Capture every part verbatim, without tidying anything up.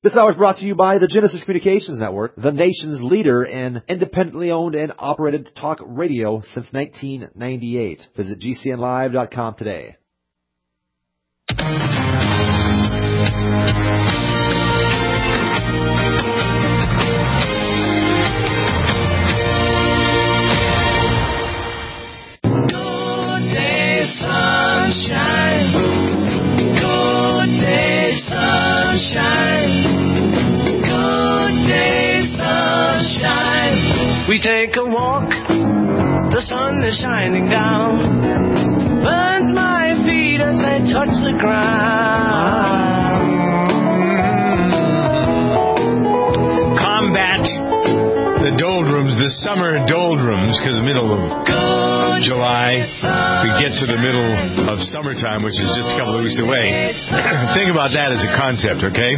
This hour is brought to you by the Genesis Communications Network, the nation's leader in independently owned and operated talk radio since nineteen ninety-eight. Visit G C N live dot com today. Good day, sunshine. Good day, sunshine. Good day, sunshine. We take a walk, the sun is shining down, burns my feet as they touch the ground. Combat the doldrums, the summer doldrums, because middle of July, we get to the middle of summertime, which is just a couple of weeks away. Think about that as a concept, okay?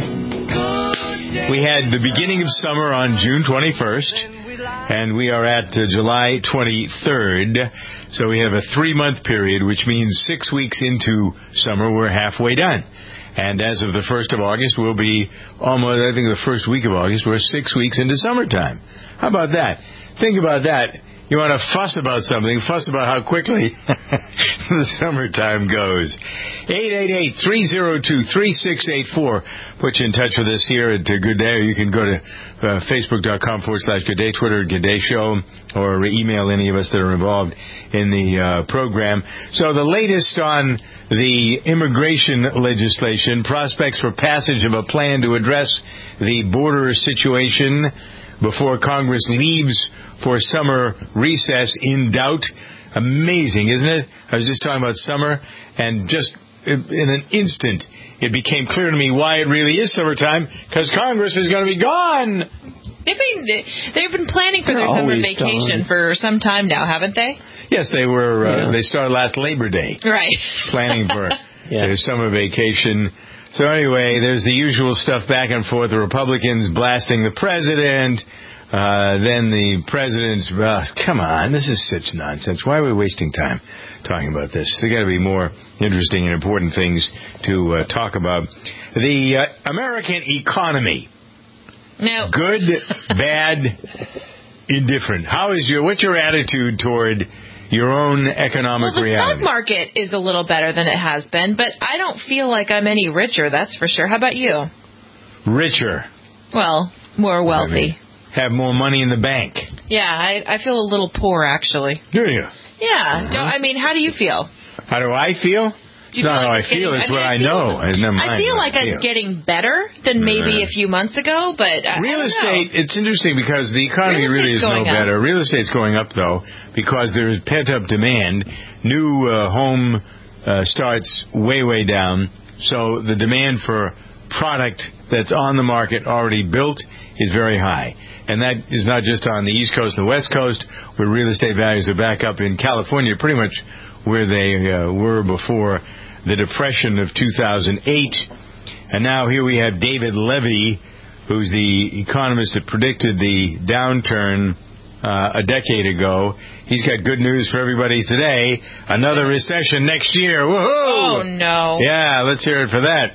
We had the beginning of summer on June twenty-first, and we are at uh, July twenty-third, so we have a three-month period, which means six weeks into summer, we're halfway done. And as of the first of August, we'll be almost, I think the first week of August, we're six weeks into summertime. How about that? Think about that. You want to fuss about something, fuss about how quickly the summertime goes. eight eight eight, three oh two, three six eight four. Put you in touch with us here at uh, Good Day, or you can go to uh, Facebook.com forward slash Good Day, Twitter, Good Day Show, or email any of us that are involved in the uh, program. So the latest on the immigration legislation, prospects for passage of a plan to address the border situation before Congress leaves for summer recess in doubt. Amazing, isn't it? I was just talking about summer, and just in an instant, it became clear to me why it really is summertime, because Congress is going to be gone. They've been, they've been planning for They're their summer always vacation gone. for some time now, haven't they? Yes, they were. Uh, Yeah. They started last Labor Day. Right. Planning for Yeah. their summer vacation. So anyway, there's the usual stuff back and forth. The Republicans blasting the president. Uh, then the president's, uh, come on, this is such nonsense. Why are we wasting time talking about this? There's got to be more interesting and important things to uh, talk about. The uh, American economy. No. Good, bad, indifferent. How is your, what's your attitude toward your own economic Well, the reality? stock market is a little better than it has been, but I don't feel like I'm any richer, that's for sure. How about you? Richer. Well, more wealthy. I mean, have more money in the bank. Yeah, I, I feel a little poor, actually. Do you? Yeah. Don't, I mean, how do you feel? How do I feel? It's You not feel how like I feel, it's it's getting- what I I mean, I know. feel- Never mind I feel what like feel. it's getting better than maybe Uh, a few months ago, but I, Real I don't estate, know. it's interesting because the economy Real really is estate's no going up. better. Real estate's going up, though, because there is pent-up demand. New uh, home uh, starts way, way down. So the demand for product that's on the market already built is very high. And that is not just on the East Coast and the West Coast, where real estate values are back up in California, pretty much where they uh, were before the Depression of two thousand eight. And now here we have David Levy, who's the economist that predicted the downturn uh, a decade ago. He's got good news for everybody today. Another recession next year. Woohoo! Oh, no. Yeah, let's hear it for that.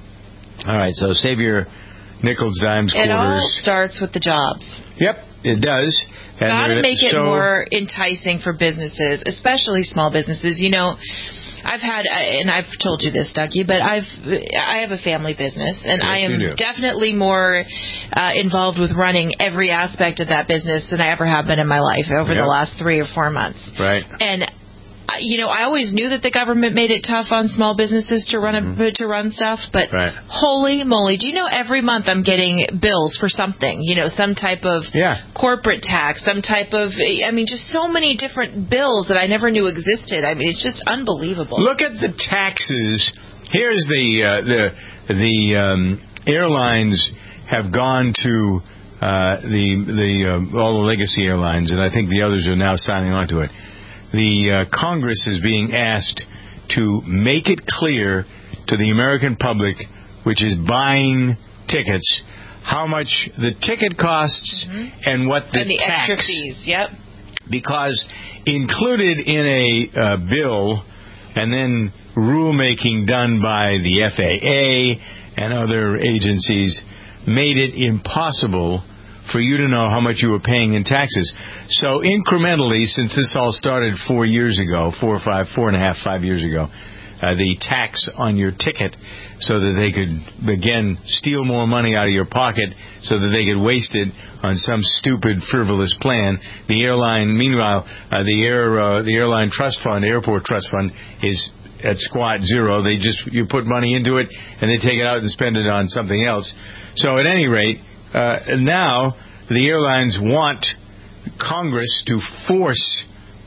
All right, so save your nickels, dimes, It all quarters. starts with the jobs. Yep, it does. And Got to we're- make it so- more enticing for businesses, especially small businesses. You know, I've had, and I've told you this, Dougie, but I've I have a family business, and Yes, I you do. am definitely more uh, involved with running every aspect of that business than I ever have been in my life over Yep. the last three or four months. Right. And uh, you know, I always knew that the government made it tough on small businesses to run a, to run stuff, but Right. holy moly, do you know every month I'm getting bills for something, you know, some type of Yeah. corporate tax, some type of, I mean, just so many different bills that I never knew existed. I mean, it's just unbelievable. Look at the taxes. Here's the uh, the the um, airlines have gone to uh, the the uh, all the legacy airlines, and I think the others are now signing on to it. The uh, Congress is being asked to make it clear to the American public, which is buying tickets, how much the ticket costs Mm-hmm. and what the and the tax. extra fees, yep. Because included in a uh, bill and then rulemaking done by the F A A and other agencies, made it impossible for you to know how much you were paying in taxes. So incrementally, since this all started four years ago, four or five, four and a half, five years ago, uh, the tax on your ticket, so that they could, again, steal more money out of your pocket so that they could waste it on some stupid, frivolous plan. The airline, meanwhile, uh, the air, uh, the airline trust fund, airport trust fund, is at squat zero. They just, you put money into it, and they take it out and spend it on something else. So at any rate, uh, now the airlines want Congress to force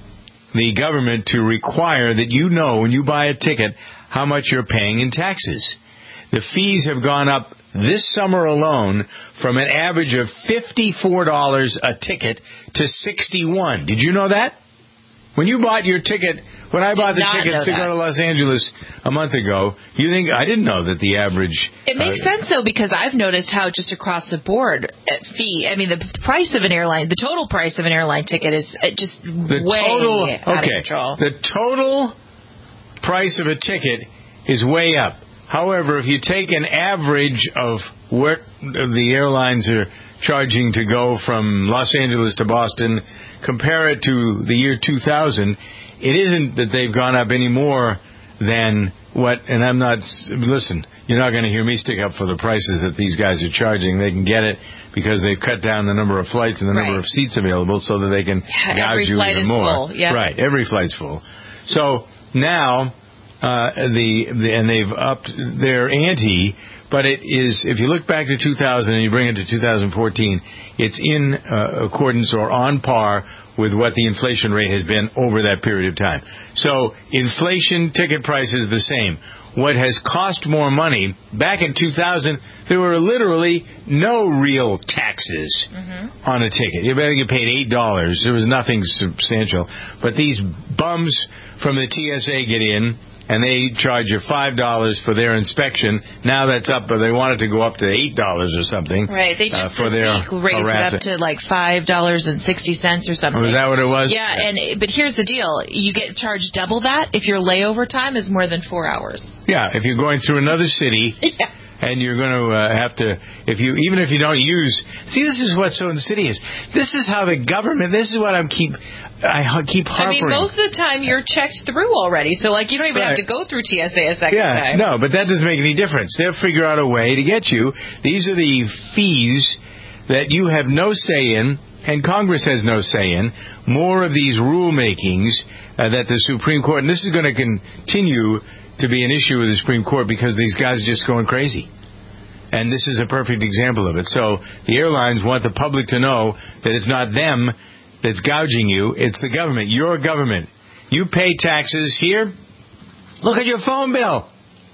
the government to require that you know when you buy a ticket how much you're paying in taxes. The fees have gone up this summer alone from an average of fifty-four dollars a ticket to sixty-one dollars. Did you know that? When you bought your ticket, when I bought the tickets to go to Los Angeles a month ago, you think, I didn't know that the average... It makes uh, sense, though, because I've noticed how just across the board fee, I mean, the price of an airline, the total price of an airline ticket is just the way total, out okay, of control. The total price of a ticket is way up. However, if you take an average of what the airlines are charging to go from Los Angeles to Boston, compare it to the year two thousand, it isn't that they've gone up any more than what, and I'm not, listen, you're not going to hear me stick up for the prices that these guys are charging. They can get it because they've cut down the number of flights and the right. number of seats available so that they can yeah, gouge you even more. Full, yeah. Right, every flight's full. So now, uh, the, the and they've upped their ante. But it is, if you look back to two thousand and you bring it to two thousand fourteen, it's in uh, accordance or on par with what the inflation rate has been over that period of time. So inflation, ticket price is the same. What has cost more money, back in two thousand, there were literally no real taxes mm-hmm. on a ticket. You better get paid eight dollars. There was nothing substantial. But these bums from the T S A get in, and they charge you five dollars for their inspection. Now that's up, but they want it to go up to eight dollars or something. Right. They just uh, for their raised it up to like five dollars and sixty cents or something. Oh, is that what it was? Yeah, yeah, and but here's the deal. You get charged double that if your layover time is more than four hours. Yeah, if you're going through another city. yeah. And you're going to uh, have to, if you, even if you don't use, see, this is what's so insidious. This is how the government, this is what I'm keep, I keep harping. I mean, most of the time you're checked through already, so like you don't even right. have to go through T S A a second yeah, time. No, but that doesn't make any difference. They'll figure out a way to get you. These are the fees that you have no say in, and Congress has no say in. More of these rulemakings uh, that the Supreme Court, and this is going to continue to be an issue with the Supreme Court because these guys are just going crazy. And this is a perfect example of it. So the airlines want the public to know that it's not them that's gouging you, it's the government. Your government. You pay taxes here. Look at your phone bill.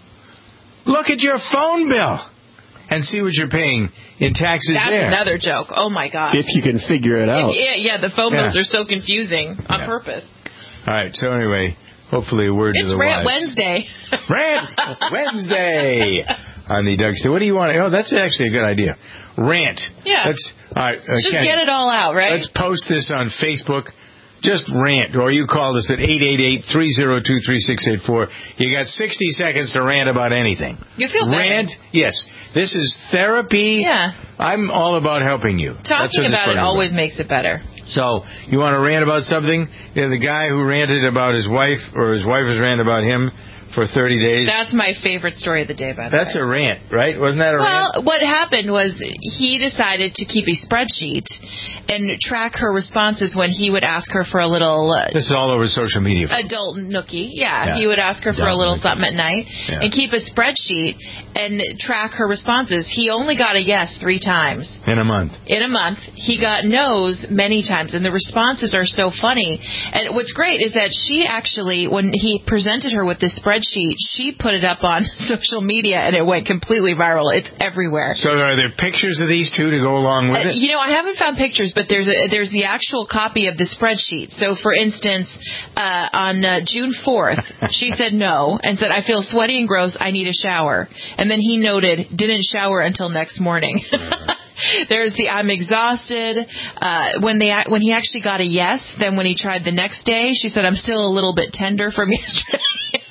Look at your phone bill. And see what you're paying in taxes That's there. That's another joke. Oh, my God. If you can figure it out. If, yeah, yeah, the phone bills yeah. are so confusing on yeah. purpose. All right, so anyway, hopefully a word it's to the Rant wise. Wednesday. Rant Wednesday on the Doug Stewart. What do you want? Oh, that's actually a good idea. Rant. Yeah. Let's, all right, uh, Just Kenny, get it all out, right? Let's post this on Facebook. Just rant, or you call us at eight eight eight, three oh two, three six eight four. You got sixty seconds to rant about anything. You feel better. Rant, yes. This is therapy. Yeah. I'm all about helping you. Talking about it always about. makes it better. So, you want to rant about something? You know, the guy who ranted about his wife, or his wife was ranting about him for thirty days. That's my favorite story of the day, by the That's way. a rant, right? Wasn't that a well, rant? Well, what happened was he decided to keep a spreadsheet and track her responses when he would ask her for a little... Uh, this is all over social media. Adult nookie, yeah. yeah. He would ask her for Adult a little nookie. something at night yeah. and keep a spreadsheet and track her responses. He only got a yes three times. In a month. In a month. He got no's many times, and the responses are so funny. And what's great is that she actually, when he presented her with this spreadsheet, she put it up on social media, and it went completely viral. It's everywhere. So are there pictures of these two to go along with uh, it? You know, I haven't found pictures, but there's a, there's the actual copy of the spreadsheet. So, for instance, uh, on uh, June fourth, she said no and said, I feel sweaty and gross. I need a shower. And then he noted, didn't shower until next morning. There's the I'm exhausted. Uh, when they when he actually got a yes, then when he tried the next day, she said, I'm still a little bit tender from yesterday.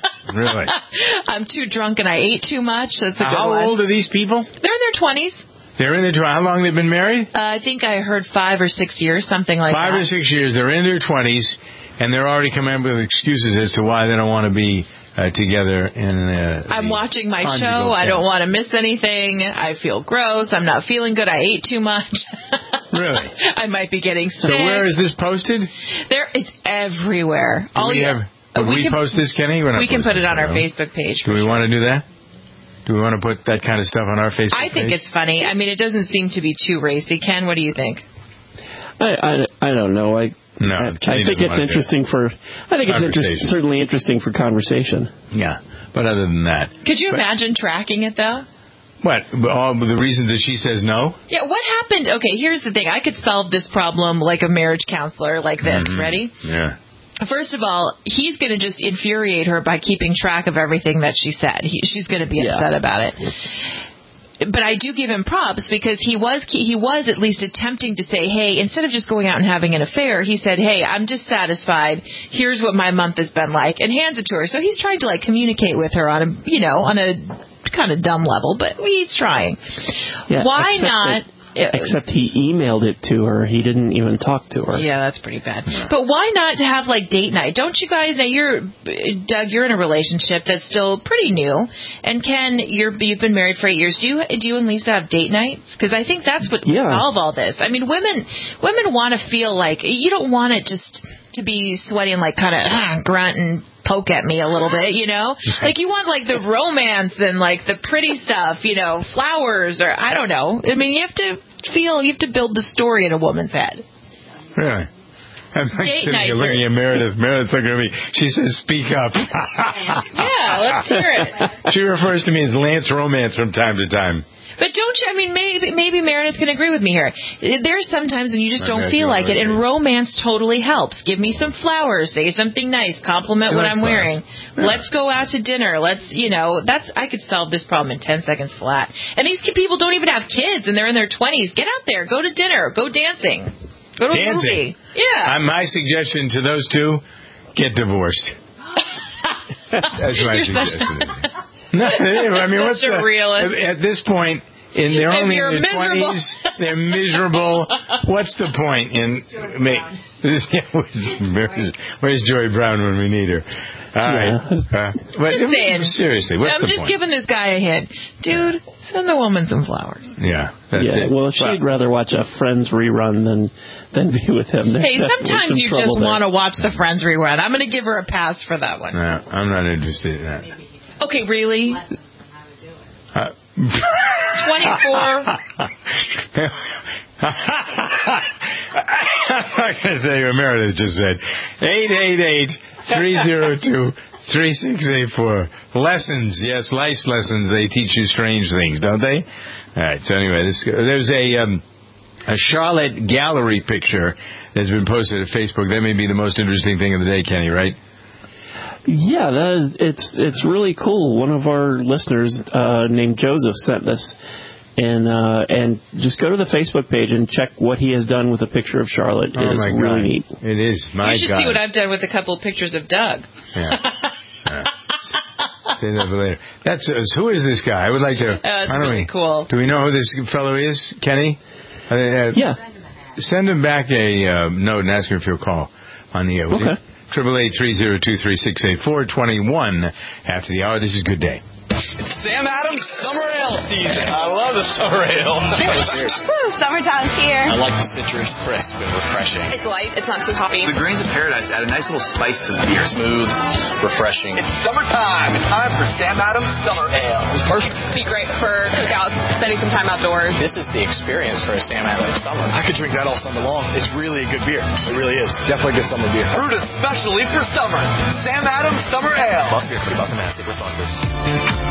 Really? I'm too drunk and I ate too much. That's a good How one. old are these people? They're in their twenties. They're in their twenties. How long they've been married? Uh, I think I heard five or six years, something like Five that. or six years. They're in their twenties, and they're already coming up with excuses as to why they don't want to be uh, together. In uh, I'm watching my conjugal show. I don't sense. want to miss anything. I feel gross. I'm not feeling good. I ate too much. Really? I might be getting sick. So where is this posted? There, it's everywhere. Do All we you, have? Would we we, can- post this, Kenny? We're not we can put posting it on this, our no? Facebook page. Do for we sure. want to do that? Do we want to put that kind of stuff on our Facebook I think page? it's funny. I mean, it doesn't seem to be too racy. Ken, what do you think? I, I, I don't know. I No, I, Kenny I think doesn't it's want to do interesting for. I think it's interest, Conversation. certainly interesting for conversation. Yeah, but other than that, Could you But- imagine tracking it, though? what? All the reason that she says no? Yeah, what happened? Okay, here's the thing. I could solve this problem like a marriage counselor like this. Mhm. Ready? Yeah. First of all, he's going to just infuriate her by keeping track of everything that she said. He, she's going to be Yeah. upset about it. But I do give him props because he was he was at least attempting to say, hey, instead of just going out and having an affair, he said, hey, I'm dissatisfied. Here's what my month has been like, and hands it to her. So he's trying to like communicate with her on a you know on a kind of dumb level, but he's trying. Yeah, Why except not? that- except he emailed it to her. He didn't even talk to her. Yeah, that's pretty bad. But why not have like date night? Don't you guys know you're Doug? You're in a relationship that's still pretty new, and Ken, you're you've been married for eight years. Do you do you and Lisa have date nights? Because I think that's what Yeah. would solve all this. I mean, women women want to feel like you don't want it just to be sweaty and like kind of ah, grunt and poke at me a little bit, you know? Like you want like the romance and like the pretty stuff, you know, flowers or I don't know. I mean, you have to feel, you have to build the story in a woman's head. Really? I'm like Date sitting here nights looking are- at Meredith. Meredith's looking at me. She says, speak up. Yeah, let's hear it. She refers to me as Lance Romance from time to time. But don't you, I mean, maybe maybe Meredith can agree with me here. There's sometimes when you just I don't bet feel you like it, and agree. romance totally helps. Give me some flowers, say something nice, compliment She what likes I'm wearing. flowers. Yeah. Let's go out to dinner. Let's, you know, that's I could solve this problem in ten seconds flat. And these people don't even have kids, and they're in their twenties. Get out there, go to dinner, go dancing, go to a Dancing. movie. Yeah. Uh, my suggestion to those two, get divorced. That's my You're such- suggestion. No, I mean, what's Such a the, realist. at this point, in they're If only you're in their miserable. twenties, they're miserable. What's the point in ma- where's, where's Joy Brown when we need her? All right. Uh, but, Just saying. seriously, what's I'm the just point? giving this guy a hint. Dude, send the woman some flowers. Yeah, that's yeah. it. Well, she'd rather watch a Friends rerun than than be with him. There's Hey, definitely sometimes some you trouble just there. want to watch the Friends rerun. I'm going to give her a pass for that one. No, I'm not interested in that. Okay, really? Uh, twenty-four. I can tell you what Meredith just said. eight eight eight, three oh two, three six eight four. Lessons, yes, life's lessons. They teach you strange things, don't they? All right, so anyway, this, there's a, um, a Charlotte gallery picture that's been posted at Facebook. That may be the most interesting thing of the day, Kenny, right? Yeah, that, it's it's really cool. One of our listeners uh, named Joseph sent this, and uh, and just go to the Facebook page and check what he has done with a picture of Charlotte. It Oh, is my really God. neat. It is, my You should God. see what I've done with a couple of pictures of Doug. Yeah. Yeah. Say that for later. That's uh, who is this guy? I would like to. Uh, it's why don't really we, cool. Do we know who this fellow is, Kenny? Uh, uh, Yeah. Send him back a uh, note and ask him if he'll call on the air. will you? Okay. Triple eight three zero two three six eight four twenty one after the hour. This is Good Day. It's Sam Adams Summer Ale season. I love the summer ale. Cheers. Woo, summertime's here. I like the citrus, crisp and refreshing. It's light. It's not too hoppy. The grains of paradise add a nice little spice to the beer. Smooth, refreshing. It's summertime. It's time for Sam Adams Summer Ale. It's perfect. Be great for cookouts, spending some time outdoors. This is the experience for a Sam Adams summer. I could drink that all summer long. It's really a good beer. It really is. Definitely good summer beer. Brewed especially for summer. Sam Adams Summer Ale. Must be free Boston Mass. Take responsibly.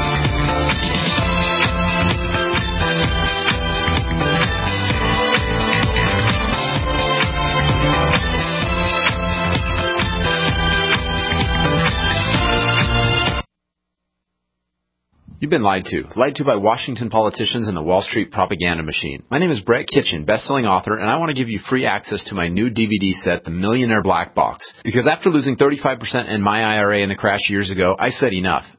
You've been lied to. Lied to by Washington politicians and the Wall Street propaganda machine. My name is Brett Kitchen, best-selling author, and I want to give you free access to my new D V D set, The Millionaire Black Box. Because after losing thirty-five percent in my I R A in the crash years ago, I said enough.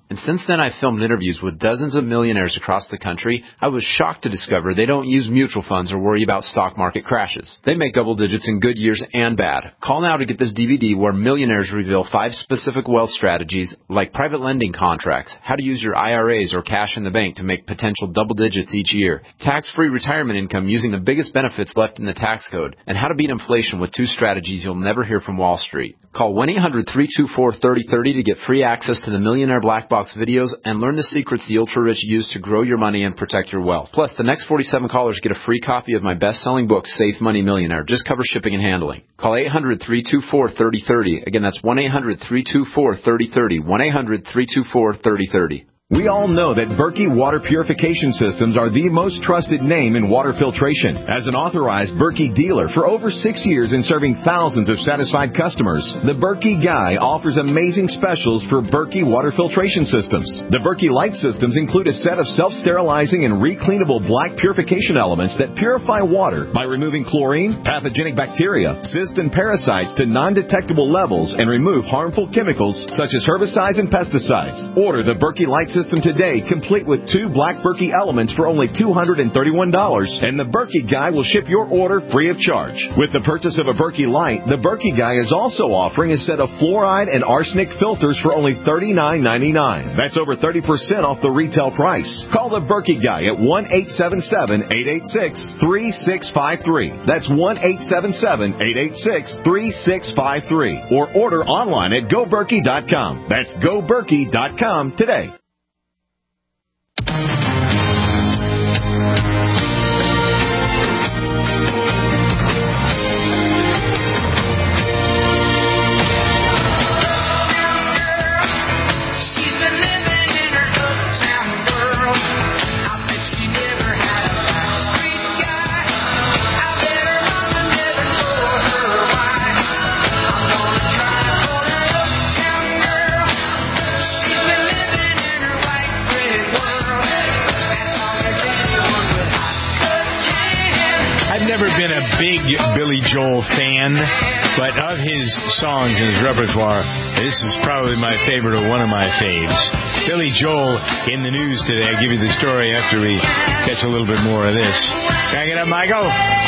And since then, I've filmed interviews with dozens of millionaires across the country. I was shocked to discover they don't use mutual funds or worry about stock market crashes. They make double digits in good years and bad. Call now to get this D V D where millionaires reveal five specific wealth strategies like private lending contracts, how to use your I R As or cash in the bank to make potential double digits each year, tax-free retirement income using the biggest benefits left in the tax code, and how to beat inflation with two strategies you'll never hear from Wall Street. Call one eight hundred three two four three oh three oh to get free access to the Millionaire Black Box videos and learn the secrets the ultra-rich use to grow your money and protect your wealth. Plus, the next forty-seven callers get a free copy of my best-selling book, Safe Money Millionaire. Just cover shipping and handling. Call eight hundred three two four three oh three oh. Again, that's one eight hundred three two four three oh three oh. one eight hundred three two four three oh three oh. We all know that Berkey Water Purification Systems are the most trusted name in water filtration. As an authorized Berkey dealer for over six years and serving thousands of satisfied customers, the Berkey Guy offers amazing specials for Berkey Water Filtration Systems. The Berkey Light Systems include a set of self-sterilizing and recleanable black purification elements that purify water by removing chlorine, pathogenic bacteria, cysts, and parasites to non-detectable levels and remove harmful chemicals such as herbicides and pesticides. Order the Berkey Light System today, complete with two black Berkey elements for only two hundred thirty-one dollars, and the Berkey Guy will ship your order free of charge. With the purchase of a Berkey Light, the Berkey Guy is also offering a set of fluoride and arsenic filters for only thirty-nine ninety-nine. That's over thirty percent off the retail price. Call the Berkey Guy at one eight seven seven, eight eight six, three six five three. That's one eight seven seven, eight eight six, three six five three. Or order online at go berkey dot com. That's go berkey dot com today. Been a big Billy Joel fan, but of his songs and his repertoire, this is probably my favorite or one of my faves. Billy Joel in the news today. I'll give you the story after we catch a little bit more of this. Can I get up, Michael?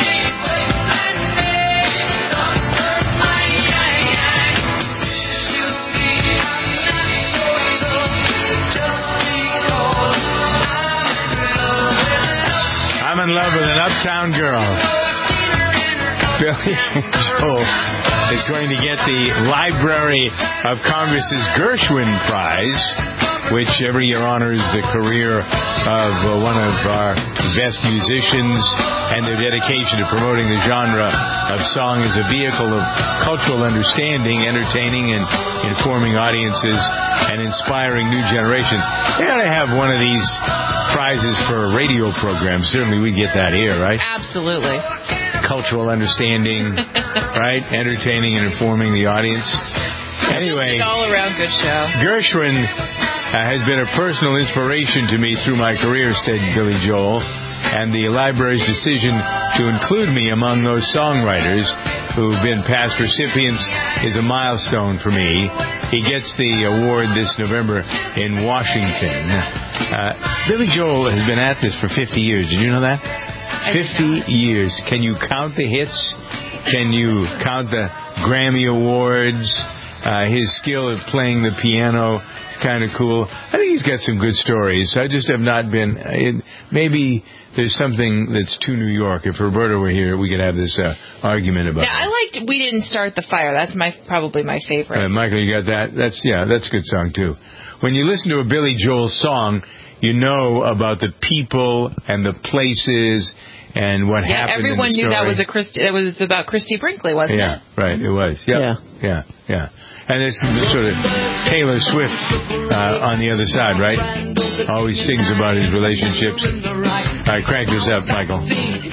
I'm in love with an uptown girl. Billy Joel is going to get the Library of Congress's Gershwin Prize, which every year honors the career of uh, one of our best musicians and their dedication to promoting the genre of song as a vehicle of cultural understanding, entertaining and informing audiences, and inspiring new generations. They ought to have one of these prizes for radio programs. Certainly we get that here, right? Absolutely. Cultural understanding, right? Entertaining and informing the audience. Anyway, all around good show. Gershwin uh, has been a personal inspiration to me through my career, said Billy Joel, and the library's decision to include me among those songwriters who've been past recipients is a milestone for me. He gets the award this November in Washington. Uh, Billy Joel has been at this for fifty years. Did you know that? fifty years. Can you count the hits? Can you count the Grammy Awards? Uh, his skill at playing the piano is kind of cool. I think he's got some good stories. I just have not been... It, maybe there's something that's too New York. If Roberta were here, we could have this uh, argument about yeah, it. I liked We Didn't Start the Fire. That's my probably my favorite. Uh, Michael, you got that? That's yeah, that's a good song, too. When you listen to a Billy Joel song, you know about the people and the places and what yeah, happened. Everyone in the knew story. that was a Christi- that was about Christy Brinkley, wasn't yeah, it? Yeah, right. It was. Yep. Yeah, yeah, yeah. And there's some sort of Taylor Swift uh, on the other side, right? Always sings about his relationships. All right, crank this up, Michael.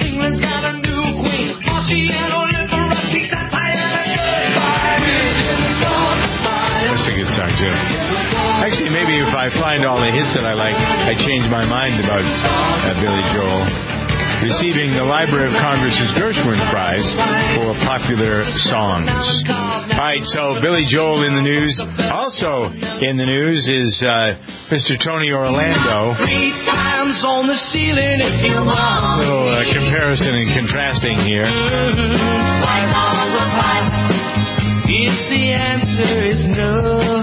That's a good song too. Actually, maybe if I find all the hits that I like, I change my mind about uh, Billy Joel. receiving the Library of Congress's Gershwin Prize for popular songs. All right, so Billy Joel in the news. Also in the news is uh, Mister Tony Orlando. Three times on the ceiling if you want. A little uh, comparison and contrasting here. White collar pie. If the answer is no,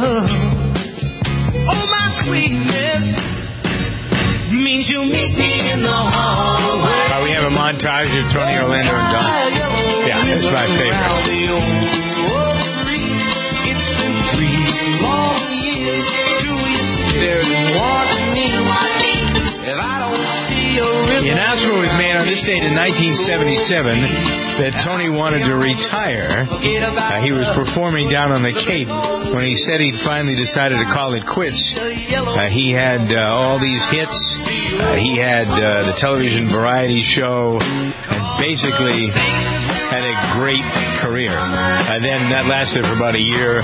oh my sweetness means you'll meet me in the hallway. Uh, we have a montage of Tony Orlando and Don. Yeah, that's my favorite. It's been three long years. Do you sit there and want me? If I don't see a river. The announcement was made on this date in nineteen seventy-seven that Tony wanted to retire. Uh, he was performing down on the Cape when he said he'd finally decided to call it quits. Uh, he had uh, all these hits. Uh, he had uh, the television variety show and basically had a great career. And then that lasted for about a year.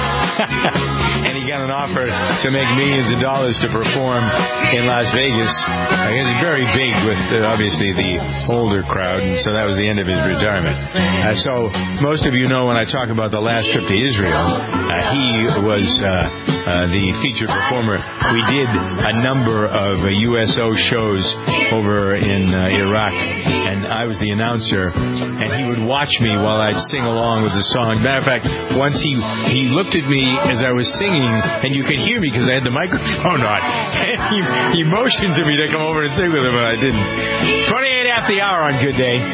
And he got an offer to make millions of dollars to perform in Las Vegas. Uh, he was very big with, uh, obviously, the older crowd, and so that was the end of his retirement. Uh, so most of you know when I talk about the last trip to Israel, uh, he was uh, uh, the featured performer. We did a number of uh, U S O shows over in uh, Iraq, and I was the announcer, and he would watch me while I'd sing along with the song. Matter of fact, once he he looked at me as I was singing, and you could hear me because I had the microphone on, and he, he motioned to me to come over and sing with him, and I didn't. twenty-eight after the hour on Good Day.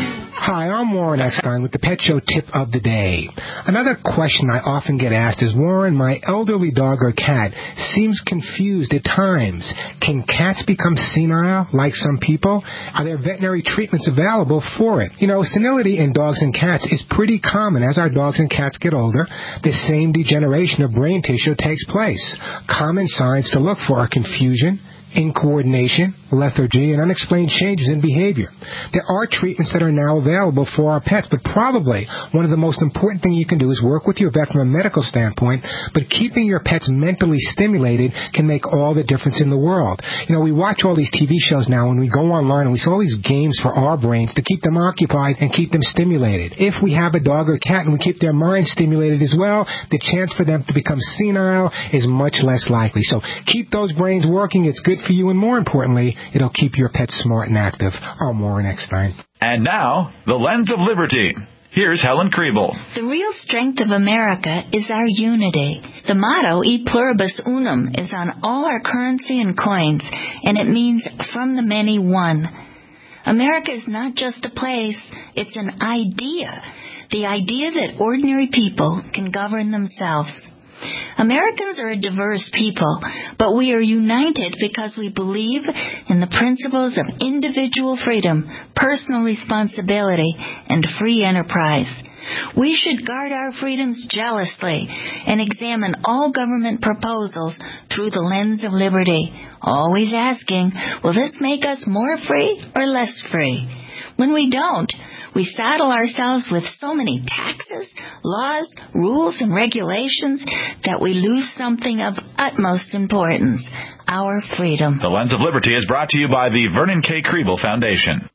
Hi, I'm Warren Eckstein with the Pet Show Tip of the Day. Another question I often get asked is, Warren, my elderly dog or cat seems confused at times. Can cats become senile like some people? Are there veterinary treatments available for it? You know, senility in dogs and cats is pretty common. As our dogs and cats get older, the same degeneration of brain tissue takes place. Common signs to look for are confusion, incoordination, lethargy, and unexplained changes in behavior. There are treatments that are now available for our pets, but probably one of the most important things you can do is work with your vet from a medical standpoint, but keeping your pets mentally stimulated can make all the difference in the world. You know, we watch all these T V shows now, and we go online, and we see all these games for our brains to keep them occupied and keep them stimulated. If we have a dog or cat and we keep their minds stimulated as well, the chance for them to become senile is much less likely. So keep those brains working. It's good for you, and more importantly, it'll keep your pets smart and active. I'm Warren Eckstein. And now, the Lens of Liberty. Here's Helen Kriebel. The real strength of America is our unity. The motto, E Pluribus Unum, is on all our currency and coins, and it means from the many one. America is not just a place, it's an idea. The idea that ordinary people can govern themselves. Americans are a diverse people, but we are united because we believe in the principles of individual freedom, personal responsibility, and free enterprise. We should guard our freedoms jealously and examine all government proposals through the lens of liberty, always asking, will this make us more free or less free? When we don't, we saddle ourselves with so many taxes, laws, rules, and regulations that we lose something of utmost importance, our freedom. The Lens of Liberty is brought to you by the Vernon K. Kriebel Foundation.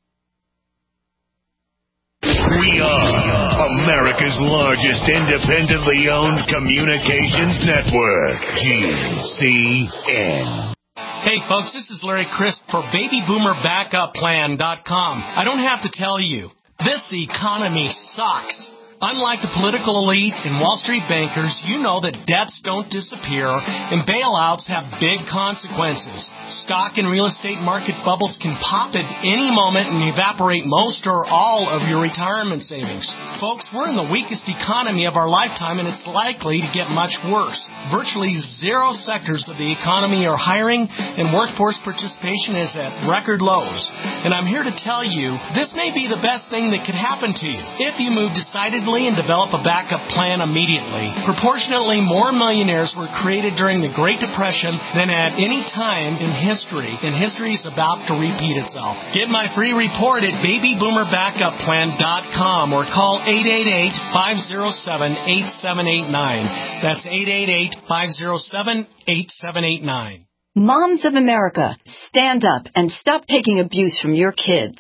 We are America's largest independently owned communications network, G C N. Hey folks, this is Larry Crisp for baby boomer backup plan dot com. I don't have to tell you, this economy sucks. Unlike the political elite and Wall Street bankers, you know that debts don't disappear and bailouts have big consequences. Stock and real estate market bubbles can pop at any moment and evaporate most or all of your retirement savings. Folks, we're in the weakest economy of our lifetime, and it's likely to get much worse. Virtually zero sectors of the economy are hiring, and workforce participation is at record lows. And I'm here to tell you, this may be the best thing that could happen to you if you move decidedly and develop a backup plan immediately. Proportionately more millionaires were created during the Great Depression than at any time in history, and history is about to repeat itself. Get my free report at baby boomer backup plan dot com or call eight eight eight, five oh seven, eight seven eight nine. That's eight eight eight, five oh seven, eight seven eight nine. Moms of America, stand up and stop taking abuse from your kids.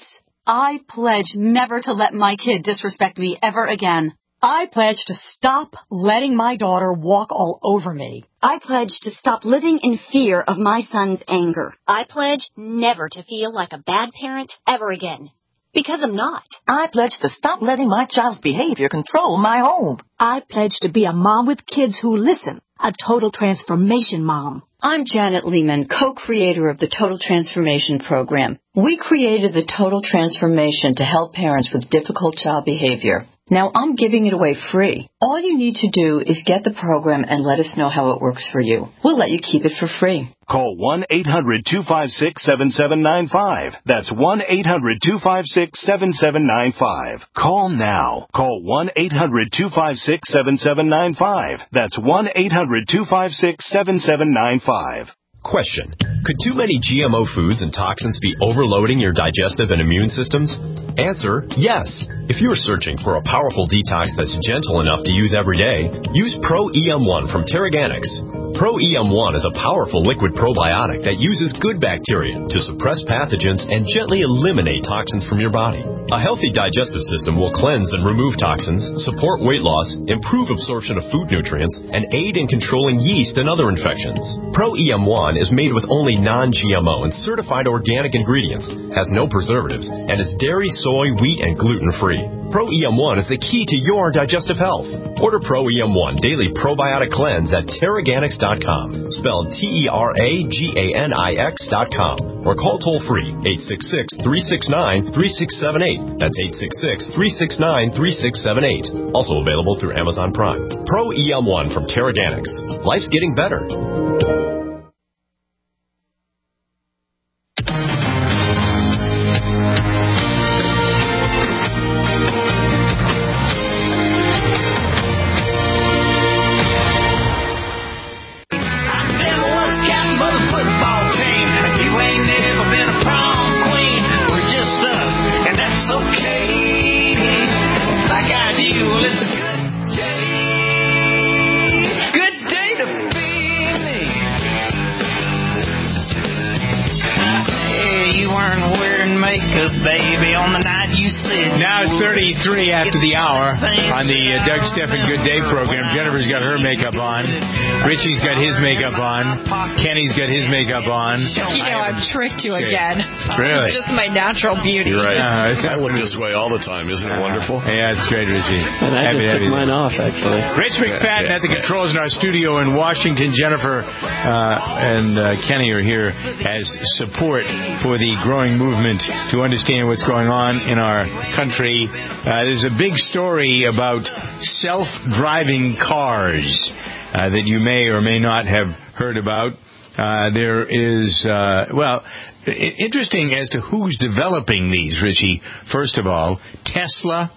I pledge never to let my kid disrespect me ever again. I pledge to stop letting my daughter walk all over me. I pledge to stop living in fear of my son's anger. I pledge never to feel like a bad parent ever again. Because I'm not. I pledge to stop letting my child's behavior control my home. I pledge to be a mom with kids who listen. A total transformation mom. I'm Janet Lehman, co-creator of the Total Transformation Program. We created the Total Transformation to help parents with difficult child behavior. Now I'm giving it away free. All you need to do is get the program and let us know how it works for you. We'll let you keep it for free. Call one eight hundred two five six seven seven nine five. That's one eight hundred two five six seven seven nine five. Call now. Call one eight hundred two five six seven seven nine five. That's one eight hundred two five six seven seven nine five. Question. Could too many G M O foods and toxins be overloading your digestive and immune systems? Answer, yes. If you are searching for a powerful detox that's gentle enough to use every day, use Pro E M one from Terraganics. Pro E M one is a powerful liquid probiotic that uses good bacteria to suppress pathogens and gently eliminate toxins from your body. A healthy digestive system will cleanse and remove toxins, support weight loss, improve absorption of food nutrients, and aid in controlling yeast and other infections. Pro E M one is made with only non-G M O and certified organic ingredients, has no preservatives, and is dairy, soy, wheat, and gluten-free. Pro E M one is the key to your digestive health. Order Pro E M one Daily Probiotic Cleanse at Terraganics dot com, spelled T E R A G A N I X dot com, or call toll-free eight six six, three six nine, three six seven eight. That's eight six six, three six nine, three six seven eight. Also available through Amazon Prime. Pro E M one from Terraganics. Life's getting better. Now it's thirty-three after the hour on the uh, Doug Stephan Good Day program. Jennifer's got her makeup on. Richie's got his makeup on. Kenny's got his makeup on. You know, I've tricked you again. Really? It's just my natural beauty. You're right. Uh, I look this way all the time. Isn't it wonderful? Yeah, it's great, Richie. And I happy, just happy took mine off, actually. Rich McFadden at the controls in our studio in Washington. Jennifer uh, and uh, Kenny are here as support for the growing movement to understand what's going on in our country. Uh, there's a big story about self-driving cars uh, that you may or may not have heard about. Uh, there is, uh, well, I- interesting as to who's developing these, Richie. First of all, Tesla,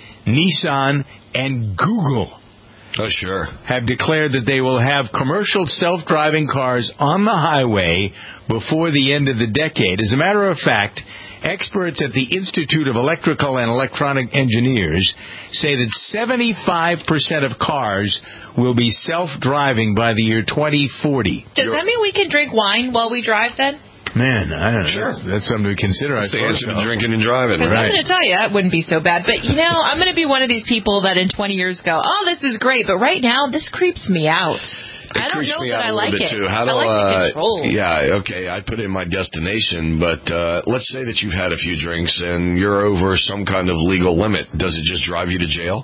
Nissan, and Google. Oh, sure. Have declared that they will have commercial self-driving cars on the highway before the end of the decade. As a matter of fact, experts at the Institute of Electrical and Electronic Engineers say that seventy-five percent of cars will be self-driving by the year twenty forty. Does that mean we can drink wine while we drive then? Man, I don't know. Sure. That's, that's something to consider. That's the answer to drinking and driving, Because right? I'm going to tell you, that wouldn't be so bad. But, you know, I'm going to be one of these people that in twenty years go, oh, this is great. But right now, this creeps me out. It I don't creeps know me that out I a little like bit it. too. How do, I like uh, the control. Yeah, okay, I put in my destination, but uh, let's say that you've had a few drinks and you're over some kind of legal limit. Does it just drive you to jail?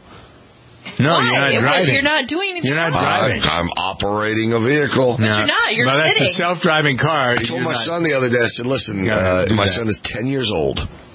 No, Why? you're not Well, driving. You're not doing anything You're not wrong. driving. I, I'm operating a vehicle. But you're not. You're well, that's a sitting. self-driving car. I told You're my not- son the other day, I said, listen, gotta uh, do my that. son is ten years old.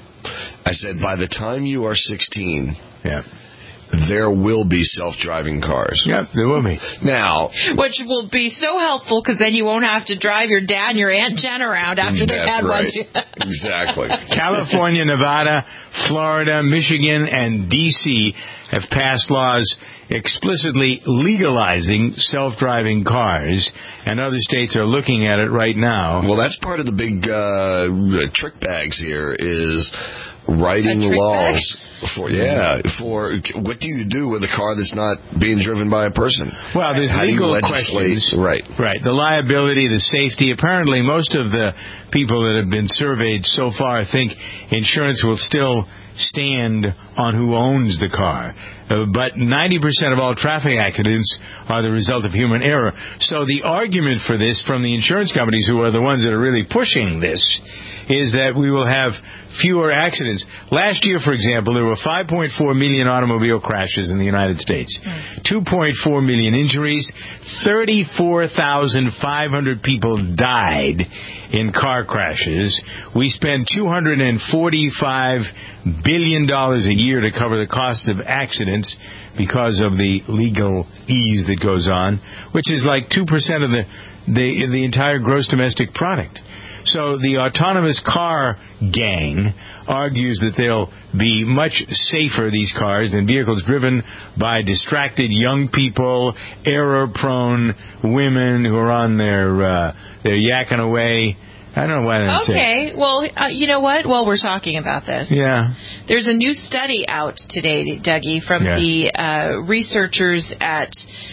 I said, by the time you are sixteen, yeah, there will be self-driving cars. Yep, there will be. Now, Which will be so helpful because then you won't have to drive your dad and your Aunt Jen around after they've that's had right. one too. Exactly. California, Nevada, Florida, Michigan, and D C have passed laws explicitly legalizing self-driving cars, and other states are looking at it right now. Well, that's part of the big uh, trick bags here is writing A trick laws bag? for yeah for what do you do with a car that's not being driven by a person? Well, there's How do you legal legislate? questions. Right. Right. The liability, the safety. Apparently, most of the people that have been surveyed so far think insurance will still stand on who owns the car. Uh, but ninety percent of all traffic accidents are the result of human error. So the argument for this from the insurance companies, who are the ones that are really pushing this, is that we will have fewer accidents. Last year, for example, there were five point four million automobile crashes in the United States, two point four million injuries, thirty-four thousand five hundred people died in car crashes. We spend two hundred forty-five billion dollars a year to cover the cost of accidents because of the legal ease that goes on, which is like two percent of the, the, the entire gross domestic product. So the autonomous car gang argues that they'll be much safer, these cars, than vehicles driven by distracted young people, error-prone women who are on their, uh, they're yakking away. I don't know why that's Okay, well, uh, you know what? While we're talking about this, yeah, there's a new study out today, Dougie, from Yeah. the uh, researchers at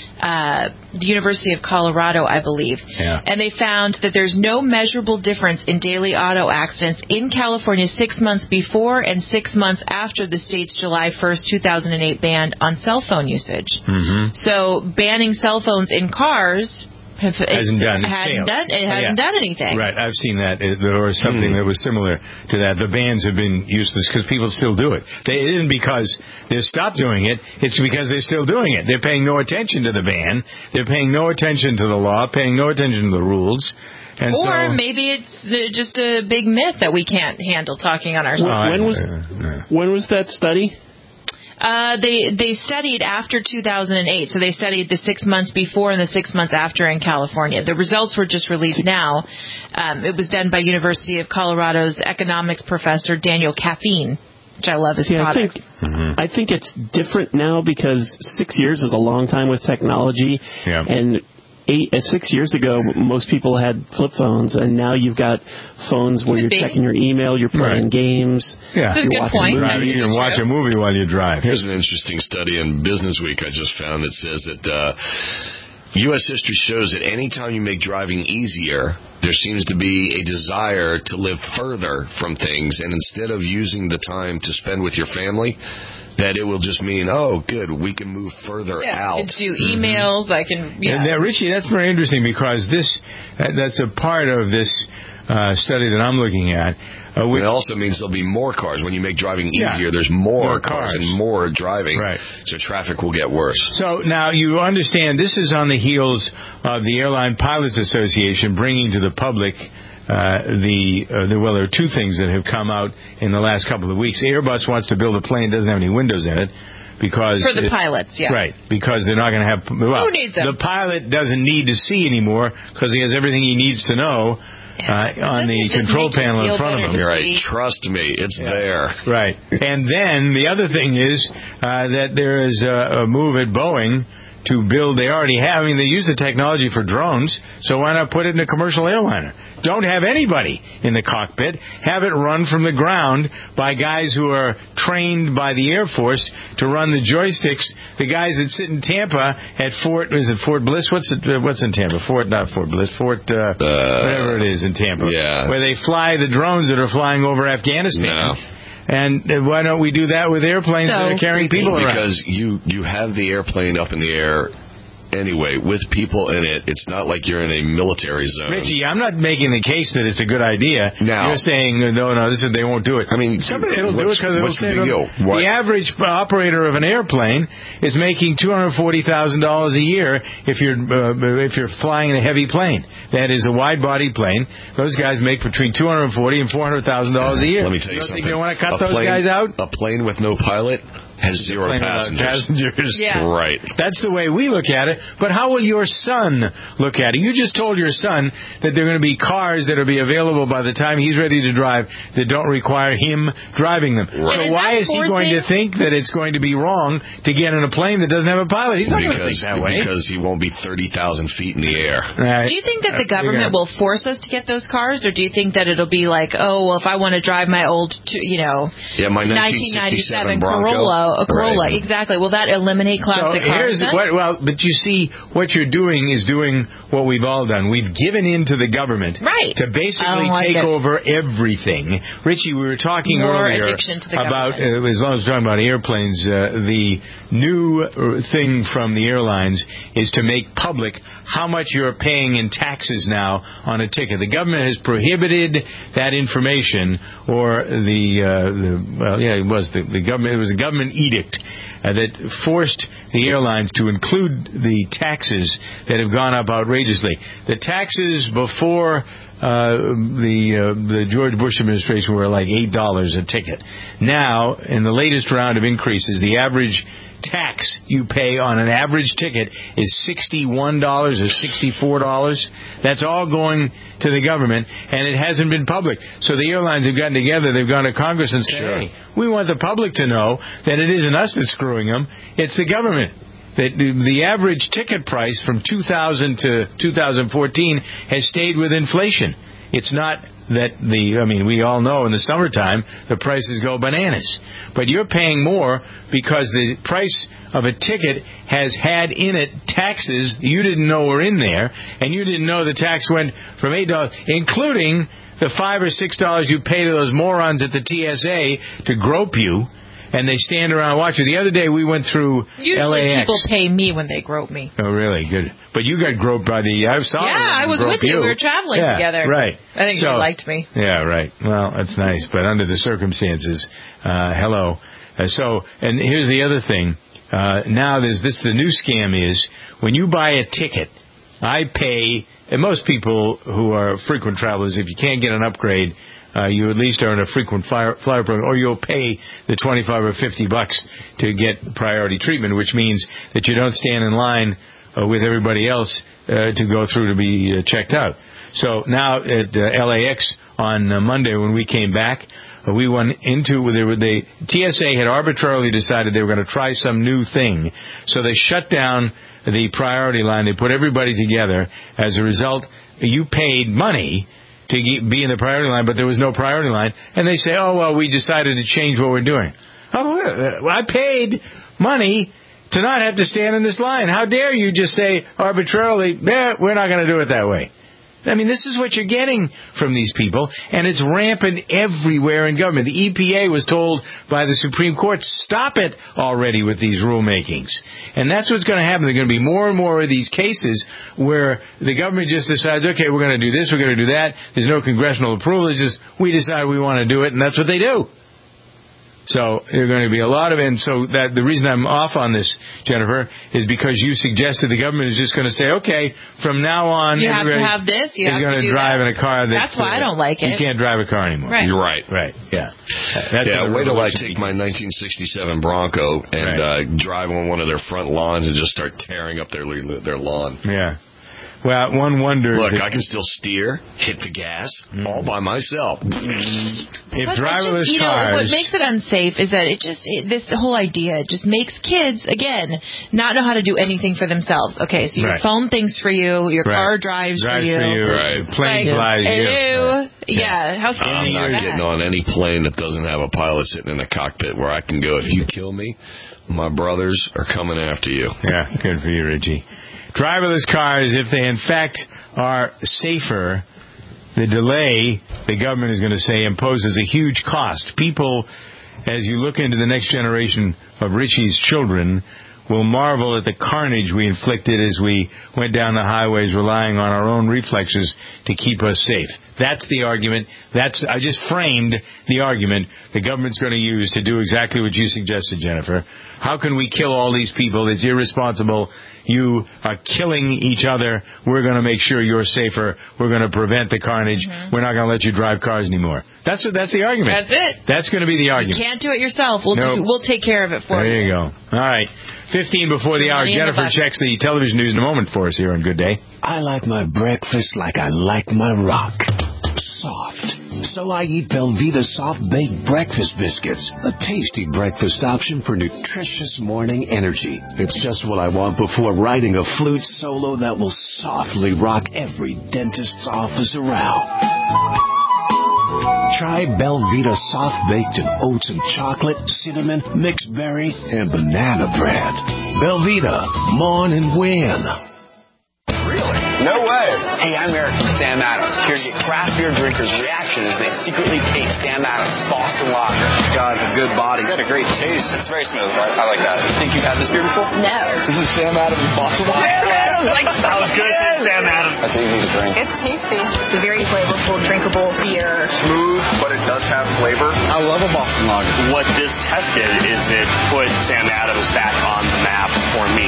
uh, the University of Colorado, I believe. Yeah. And they found that there's no measurable difference in daily auto accidents in California six months before and six months after the state's July first, two thousand eight ban on cell phone usage. Mm-hmm. So banning cell phones in cars have, Hasn't done. It hadn't failed. done it hasn't Yeah. done anything. Right, I've seen that, it- or something that was similar to that. The bans have been useless because people still do it. They, it isn't because they've stopped doing it, it's because they're still doing it. They're paying no attention to the ban, they're paying no attention to the law, paying no attention to the rules. And Or so, maybe it's uh, just a big myth that we can't handle talking on our When, side. when was when was that study? Uh, they they studied after two thousand eight, so they studied the six months before and the six months after in California. The results were just released now. Um, it was done by University of Colorado's economics professor Daniel Caffeine, which I love his See, I product. think I think it's different now because six years is a long time with technology, Yeah. and eight uh, six years ago most people had flip phones, and now you've got phones where Could you're be. checking your email, you're playing Right. games. yeah, It's a you're good watching point. movies. right, you can watch a movie while you drive. Here's an interesting study in Business Week I just found that says that uh, U S history shows that any time you make driving easier, there seems to be a desire to live further from things, and instead of using the time to spend with your family, that it will just mean, oh, good, we can move further Yeah, out. I can do emails. I can. Yeah. And, uh, Richie, that's very interesting because this that, that's a part of this uh, study that I'm looking at. Uh, we, it also means there'll be more cars. When you make driving Yeah. easier, there's more, More cars. cars. and more driving. Right. So traffic will get worse. So now you understand this is on the heels of the Airline Pilots Association bringing to the public uh, the, uh, the, well, there are two things that have come out in the last couple of weeks. Airbus wants to build a plane that doesn't have any windows in it. Because For the it- pilots, yeah. Right, because they're not going to have... Well, Who needs them? the pilot doesn't need to see anymore because he has everything he needs to know uh, on the Doesn't it just control make you panel in feel front of better him. to You're right. see? Trust me, it's Yeah. there. Right. And then the other thing is uh, that there is a, a move at Boeing to build, they already have, I mean, they use the technology for drones, so why not put it in a commercial airliner? Don't have anybody in the cockpit. Have it run from the ground by guys who are trained by the Air Force to run the joysticks. The guys that sit in Tampa at Fort, is it Fort Bliss? What's it, uh, what's in Tampa? Fort, not Fort Bliss, Fort, uh, whatever it is in Tampa. Yeah. Where they fly the drones that are flying over Afghanistan. No. And uh, why don't we do that with airplanes So that are carrying creepy. people around? Because you, you have the airplane up in the air anyway with people in it. It's not like you're in a military zone. Richie, I'm not making the case that it's a good idea. Now- You're saying, uh, no, no, this is, they won't do it. I mean, Somebody will do it what's- because it'll what's the save big them. deal? What- The average operator of an airplane is making two hundred forty thousand dollars a year if you're uh, if you're flying in a heavy plane. That is a wide-body plane. Those guys make between two hundred forty thousand dollars and four hundred thousand dollars a year. Let me tell you, don't something. think they want to cut a those plane, guys out? A plane with no pilot has zero passengers. passengers. Yeah. Right. That's the way we look at it. But how will your son look at it? You just told your son that there are going to be cars that will be available by the time he's ready to drive that don't require him driving them. Right. So is why that is he going to think that it's going to be wrong to get in a plane that doesn't have a pilot? He's not going to think Because, that way. because he won't be thirty thousand feet in the air. Right. Do you think that the Uh, government yeah. will force us to get those cars, or do you think that it'll be like, oh, well, if I want to drive my old, you know, Yeah, my nineteen ninety-seven Bronco. Corolla, a Corolla, Right. exactly. Will that eliminate classic So cars? here's then? what, well, but you see, what you're doing is doing what we've all done. We've given in to the government Right. to I basically don't like take it. over everything. Richie, we were talking More earlier addiction to the about, government. uh, as long as we're talking about airplanes, uh, the new uh, thing from the airlines is to make public how much you're paying in taxes now on a ticket. The government has prohibited that information, or the, uh, the well, yeah, it was the, the government. It was a government edict uh, that forced the airlines to include the taxes that have gone up outrageously. The taxes before uh, the uh, the George Bush administration were like eight dollars a ticket. Now, in the latest round of increases, the average tax you pay on an average ticket is sixty-one dollars or sixty-four dollars. That's all going to the government, and it hasn't been public. So the airlines have gotten together, they've gone to Congress and said, Sure. hey, we want the public to know that it isn't us that's screwing them, it's the government. That the average ticket price from two thousand to two thousand fourteen has stayed with inflation. It's not that the, I mean, we all know in the summertime the prices go bananas. But you're paying more because the price of a ticket has had in it taxes you didn't know were in there, and you didn't know the tax went from eight dollars, including the five or six dollars you pay to those morons at the T S A to grope you. And they stand around watching. The other day we went through Usually L A X. people pay me when they grope me. Oh, really? Good. But you got groped by the... I saw Yeah, them I was grope with you. We were traveling Yeah, together. Right. I think So- you liked me. Yeah, right. Well, that's nice. But under the circumstances, uh, hello. Uh, so, and here's the other thing. Uh, now there's this, the new scam is, when you buy a ticket, I pay, and most people who are frequent travelers, if you can't get an upgrade, Uh, you at least are in a frequent flyer, flyer program, or you'll pay the twenty-five or fifty bucks to get priority treatment, which means that you don't stand in line uh, with everybody else uh, to go through to be uh, checked out. So now at uh, L A X on uh, Monday when we came back, uh, we went into there were the T S A had arbitrarily decided they were going to try some new thing, so they shut down the priority line. They put everybody together. As a result, you paid money to be in the priority line, but there was no priority line. And they say, oh, well, we decided to change what we're doing. Oh, well, I paid money to not have to stand in this line. How dare you just say arbitrarily, eh, we're not going to do it that way. I mean, this is what you're getting from these people, and it's rampant everywhere in government. The E P A was told by the Supreme Court, stop it already with these rulemakings. And that's what's going to happen. There are going to be more and more of these cases where the government just decides, okay, we're going to do this, we're going to do that. There's no congressional approval. It's just, we decide we want to do it, and that's what they do. So there are going to be a lot of, and so that the reason I'm off on this, Jennifer, is because you suggested the government is just going to say, okay, from now on, You have to everybody have this, you is have going to to do drive that. in a car that That's why I don't like you it. can't drive a car anymore. Right. You're right. Right. Yeah. That's yeah, what wait till I revolution take my nineteen sixty-seven Bronco and Right. uh, drive on one of their front lawns and just start tearing up their their lawn. Yeah. Well, one wonders. Look, if, I can still steer, hit the gas, all by myself. if But it driverless just, you know, cars. what makes it unsafe is that it just it, this whole idea just makes kids again not know how to do anything for themselves. Okay, so your Right. phone thinks for you, your Right. car drives, Drives for you, for you, Right. the plane Right. flies you. Hello. Right. Yeah, how I'm scary is not that? getting on any plane that doesn't have a pilot sitting in the cockpit where I can go, if you kill me, my brothers are coming after you. Yeah, good for you, Richie. Driverless cars, if they in fact are safer, the delay, the government is going to say, imposes a huge cost. People, as you look into the next generation of Richie's children, will marvel at the carnage we inflicted as we went down the highways relying on our own reflexes to keep us safe. That's the argument. That's I just framed the argument the government's going to use to do exactly what you suggested, Jennifer. How can we kill all these people? It's irresponsible. You are killing each other. We're going to make sure you're safer. We're going to prevent the carnage. Mm-hmm. We're not going to let you drive cars anymore. That's what. That's the argument. That's it. That's going to be the argument. You can't do it yourself. We'll nope. do, we'll take care of it for there you. There you go. All right. fifteen before the hour. Jennifer checks the television news in a moment for us here on Good Day. I like my breakfast like I like my rock. Soft. So I eat Belvita Soft Baked Breakfast Biscuits, a tasty breakfast option for nutritious morning energy. It's just what I want before writing a flute solo that will softly rock every dentist's office around. Try Belvita Soft Baked in oats and chocolate, cinnamon, mixed berry, and banana bread. Belvita, mourn and win. Really? No way. Hey, I'm Eric from Sam Adams, here to get craft beer drinkers' reaction as they secretly taste Sam Adams Boston Lager. This guy has a good body. It's got a great taste. It's very smooth. Right? I like that. You think you've had this beer before? No. This is Sam Adams Boston Lager. Sam Adams! Like, that was good. Sam Adams. That's easy to drink. It's tasty. It's a very flavorful, drinkable beer. Smooth, but it does have flavor. I love a Boston Lager. What this test did is it put Sam Adams back on the map for me.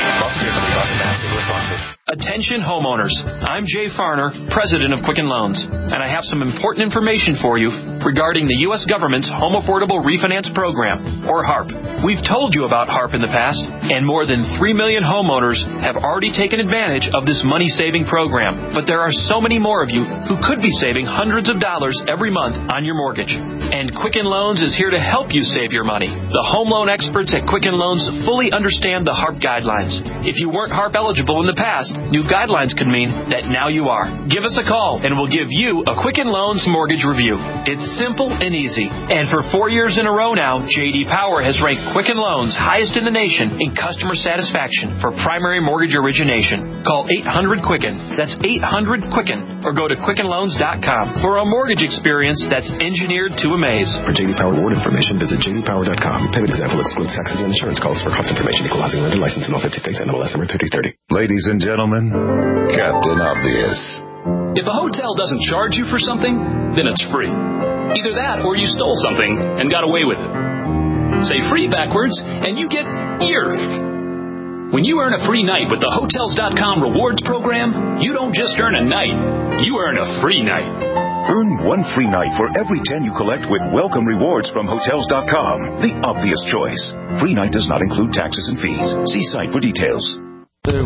Attention homeowners, I'm Jay Farner, President of Quicken Loans, and I have some important information for you regarding the U S government's Home Affordable Refinance Program, or HARP. We've told you about HARP in the past, and more than three million homeowners have already taken advantage of this money-saving program. But there are so many more of you who could be saving hundreds of dollars every month on your mortgage. And Quicken Loans is here to help you save your money. The home loan experts at Quicken Loans fully understand the HARP guidelines. If you weren't HARP eligible in the past, new guidelines could mean that now you are. Give us a call and we'll give you a Quicken Loans mortgage review. It's simple and easy. And for four years in a row now, J D Power has ranked Quicken Loans highest in the nation in customer satisfaction for primary mortgage origination. Call eight hundred Quicken. That's eight hundred Quicken. Or go to quicken loans dot com for a mortgage experience that's engineered to amaze. For J D Power award information, visit j d power dot com. Payment example excludes taxes and insurance calls. For cost information, equal housing lender license in all fifty states. N M L S number thirty thirty. Ladies and gentlemen, Captain Obvious. If a hotel doesn't charge you for something, then it's free. Either that or you stole something and got away with it. Say free backwards and you get earthed. When you earn a free night with the Hotels dot com rewards program, you don't just earn a night, you earn a free night. Earn one free night for every ten you collect with welcome rewards from Hotels dot com. The obvious choice. Free night does not include taxes and fees. See site for details. I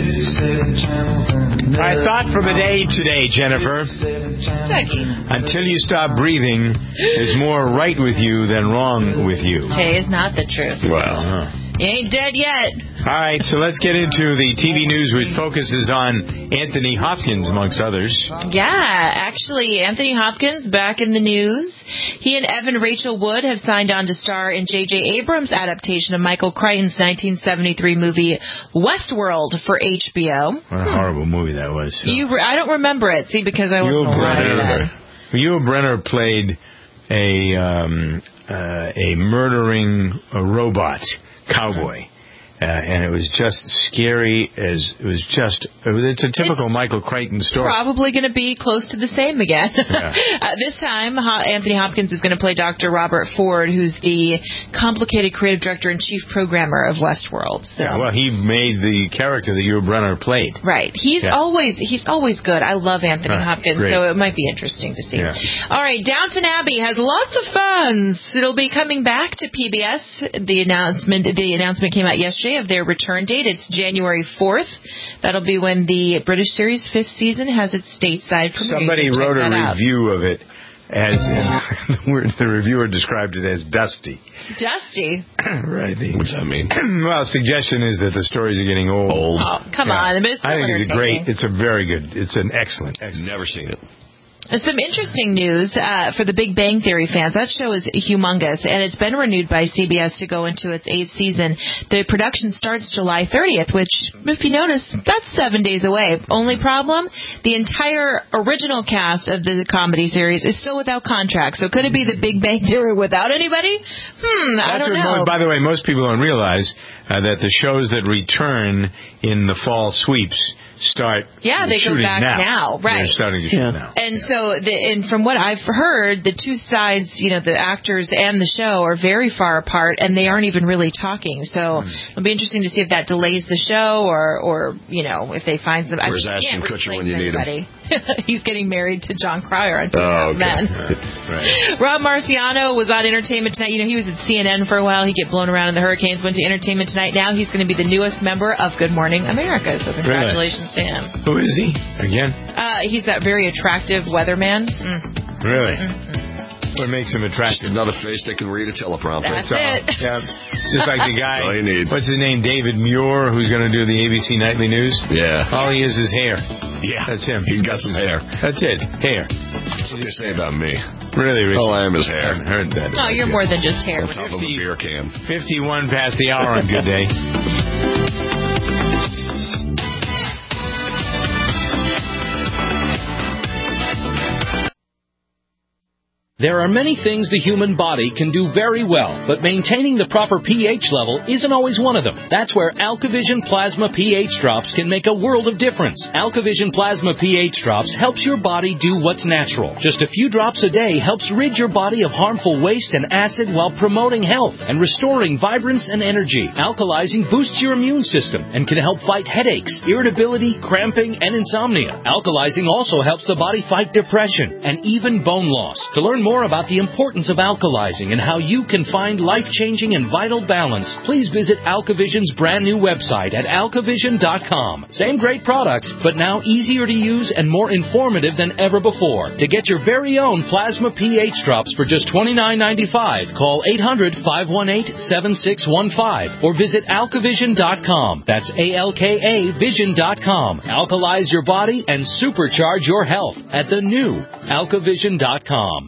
thought from a day today, Jennifer, until you stop breathing, there's more right with you than wrong with you. Hey, it's not the truth. Well, huh. You ain't dead yet. All right, so let's get into the T V news, which focuses on Anthony Hopkins, amongst others. Yeah, actually, Anthony Hopkins back in the news. He and Evan Rachel Wood have signed on to star in J J Abrams' adaptation of Michael Crichton's nineteen seventy-three movie Westworld for H B O. What a horrible movie that was. So. You, I don't remember it, see, because I wasn't alive. Yul Brenner played a um, uh, a murdering a robot cowboy. Uh, and it was just scary as it was just it's a typical it's Michael Crichton story. Probably going to be close to the same again. Yeah. uh, this time Ho- Anthony Hopkins is going to play Doctor Robert Ford, who's the complicated creative director and chief programmer of Westworld. So. Yeah, well, he made the character that Yul Brenner played. Right. He's yeah. always he's always good. I love Anthony right. Hopkins, Great. so it might be interesting to see. Yeah. All right, Downton Abbey has lots of fans. It'll be coming back to P B S. The announcement the announcement came out yesterday of their return date. It's January fourth. That'll be when the British series fifth season has its stateside premiere. Somebody wrote a review out. of it as uh, the reviewer described it as dusty. Dusty? Right. The, What's that mean? Well, suggestion is that the stories are getting old. Old. Oh, come yeah. on. But it's I think it's a great, entertaining. it's a very good, it's an excellent, excellent. Never seen it. Some interesting news uh, for the Big Bang Theory fans. That show is humongous, and it's been renewed by C B S to go into its eighth season. The production starts July thirtieth, which, if you notice, that's seven days away. Only problem, the entire original cast of the comedy series is still without contract. So could it be the Big Bang Theory without anybody? Hmm, I that's don't what, know. By the way, most people don't realize uh, that the shows that return in the fall sweeps start Yeah, they go shooting back now. now. Right. They're starting to shoot Yeah. now. And so, the, and from what I've heard, the two sides, you know, the actors and the show are very far apart, and they aren't even really talking. So Hmm. it'll be interesting to see if that delays the show, or, or you know, if they find some. Where's I Ashton can't Kutcher replace when you need him? anybody. He's getting married to John Cryer on Oh, okay. Men. Right. Rob Marciano was on Entertainment Tonight. You know, he was at C N N for a while. He'd get blown around in the hurricanes. Went to Entertainment Tonight. Now he's going to be the newest member of Good Morning America. So congratulations to him. Who is he again? Uh, he's that very attractive weatherman. Mm. Really? Mm-hmm. What makes him attractive? Just another face that can read a teleprompter. That's all. it. Yeah. Just like the guy. That's all you need. What's his name? David Muir, who's going to do the A B C Nightly News. Yeah. All he is is hair. Yeah. That's him. He's got some hair. That's it. Hair. That's what they say about me. Really, Richard? All I am is I hair. haven't heard that. No, you're more than just hair. On top of a beer can. fifty-one past the hour on Good Day. There are many things the human body can do very well, but maintaining the proper pH level isn't always one of them. That's where AlkaVision Plasma pH Drops can make a world of difference. AlkaVision Plasma pH Drops helps your body do what's natural. Just a few drops a day helps rid your body of harmful waste and acid while promoting health and restoring vibrance and energy. Alkalizing boosts your immune system and can help fight headaches, irritability, cramping, and insomnia. Alkalizing also helps the body fight depression and even bone loss. To learn more about the importance of alkalizing and how you can find life-changing and vital balance, please visit AlkaVision's brand new website at alkavision dot com. Same great products, but now easier to use and more informative than ever before. To get your very own Plasma pH Drops for just twenty-nine ninety-five, call eight hundred, five one eight, seven six one five or visit alkavision dot com. That's A L K A vision dot com. Alkalize your body and supercharge your health at the new alkavision dot com.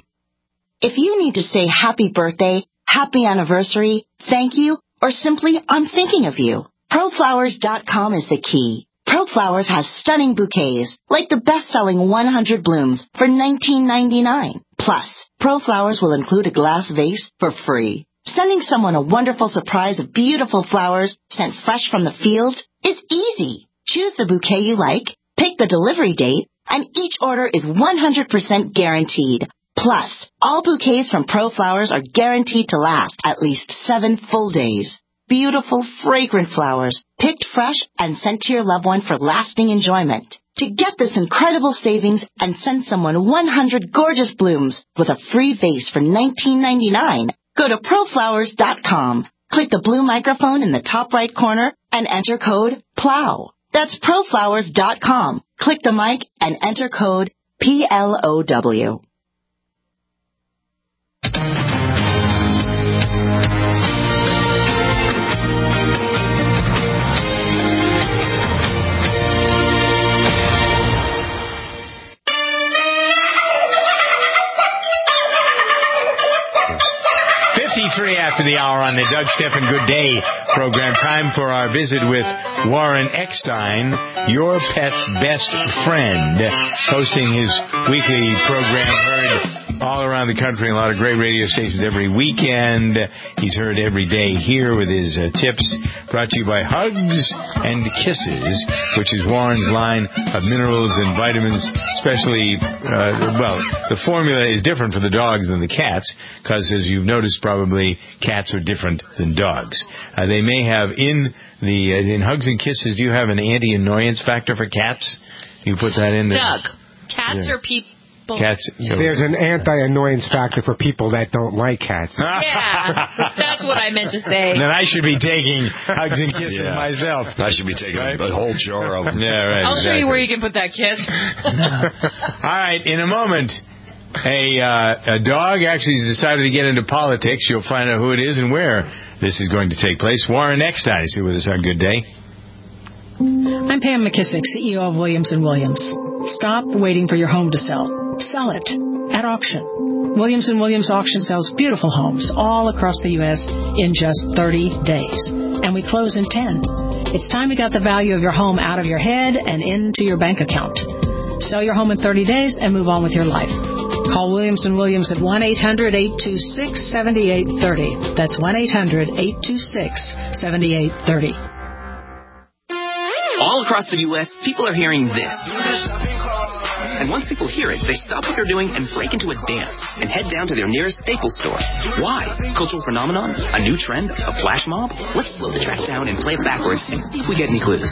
If you need to say happy birthday, happy anniversary, thank you, or simply I'm thinking of you, pro flowers dot com is the key. ProFlowers has stunning bouquets, like the best-selling one hundred blooms for nineteen ninety-nine. Plus, ProFlowers will include a glass vase for free. Sending someone a wonderful surprise of beautiful flowers sent fresh from the field is easy. Choose the bouquet you like, pick the delivery date, and each order is one hundred percent guaranteed. Plus, all bouquets from ProFlowers are guaranteed to last at least seven full days. Beautiful, fragrant flowers, picked fresh and sent to your loved one for lasting enjoyment. To get this incredible savings and send someone one hundred gorgeous blooms with a free vase for nineteen ninety-nine, go to pro flowers dot com. Click the blue microphone in the top right corner and enter code PLOW. That's pro flowers dot com. Click the mic and enter code P L O W. fifty-three after the hour on the Doug Stephan Good Day program. Time for our visit with Warren Eckstein, your pet's best friend, hosting his weekly program heard all around the country, a lot of great radio stations every weekend. He's heard every day here with his uh, tips, brought to you by Hugs and Kisses, which is Warren's line of minerals and vitamins, especially, uh, well, the formula is different for the dogs than the cats, because as you've noticed probably, cats are different than dogs. Uh, they may have in the, uh, in Hugs and Kisses, do you have an anti-annoyance factor for cats? You put that in there? Doug, cats Yeah. are people. Cats. So. There's an anti-annoyance factor for people that don't like cats. Yeah, that's what I meant to say. Then I should be taking Hugs and Kisses Yeah. myself. I should be taking Right? a whole jar of them. Yeah, right. I'll exactly. show you where you can put that kiss. All right, in a moment, a, uh, a dog actually has decided to get into politics. You'll find out who it is and where this is going to take place. Warren Eckstein is here with us on Good Day. I'm Pam McKissick, C E O of Williams and Williams. Stop waiting for your home to sell. Sell it at auction. Williams and Williams auction sells beautiful homes all across the U S in just thirty days. And we close in ten. It's time to get the value of your home out of your head and into your bank account. Sell your home in thirty days and move on with your life. Call Williams and Williams at one eight hundred, eight two six, seven eight three zero. That's one eight hundred, eight two six, seven eight three zero. All across the U S, people are hearing this. And once people hear it, they stop what they're doing and break into a dance and head down to their nearest Staples store. Why? Cultural phenomenon? A new trend? A flash mob? Let's slow the track down and play it backwards and see if we get any clues.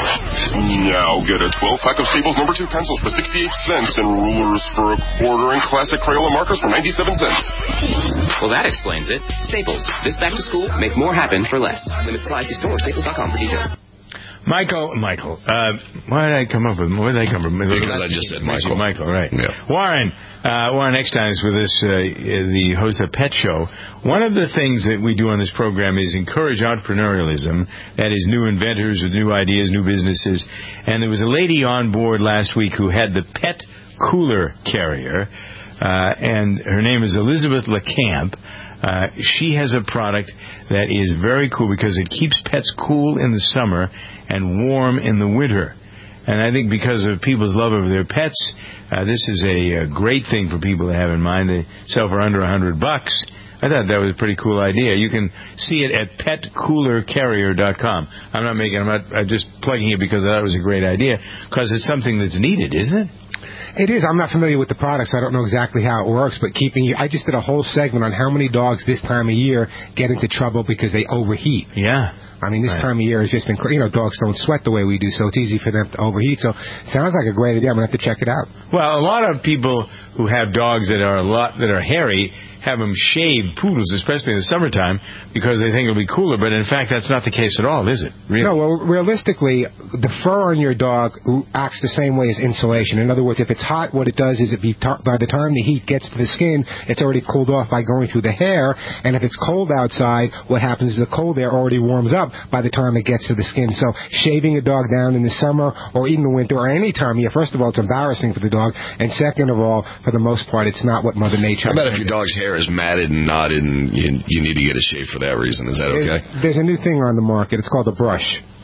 Now get a twelve-pack of Staples number two pencils for sixty-eight cents and rulers for a quarter and classic Crayola markers for ninety-seven cents. Well, that explains it. Staples. This back to school, make more happen for less. Limits apply. See store or staples dot com for details. Michael, Michael, uh, why did I come up with, where did I come from? Because I just said Michael. Michael, right. Yeah. Warren, uh, Warren Eckstein is with us, uh, the host of Pet Show. One of the things that we do on this program is encourage entrepreneurialism, that is new inventors with new ideas, new businesses. And there was a lady on board last week who had the Pet Cooler Carrier, uh, and her name is Elizabeth LeCamp. Uh, she has a product that is very cool because it keeps pets cool in the summer and warm in the winter. And I think because of people's love of their pets, uh, this is a, a great thing for people to have in mind. They sell for under a hundred bucks. I thought that was a pretty cool idea. You can see it at pet cooler carrier dot com. I'm not making, I'm not, I'm just plugging it because I thought it was a great idea because it's something that's needed, isn't it? It is. I'm not familiar with the product, so I don't know exactly how it works, but keeping you, I just did a whole segment on how many dogs this time of year get into trouble because they overheat. Yeah. I mean, this right. time of year is just incredible. You know, dogs don't sweat the way we do, so it's easy for them to overheat. So it sounds like a great idea. I'm going to have to check it out. Well, a lot of people who have dogs that are a lot, that are hairy have them shave poodles, especially in the summertime, because they think it'll be cooler. But in fact, that's not the case at all, is it? Really? No, well, realistically, the fur on your dog acts the same way as insulation. In other words, if it's hot, what it does is it be t- by the time the heat gets to the skin, it's already cooled off by going through the hair. And if it's cold outside, what happens is the cold air already warms up by the time it gets to the skin. So shaving a dog down in the summer or even the winter or any time of year, first of all, it's embarrassing for the dog. And second of all, for the most part, it's not what Mother Nature... How about if your dog's hair is matted and knotted and you, you need to get a shave for that reason? Is that okay? There's, there's a new thing on the market. It's called a brush.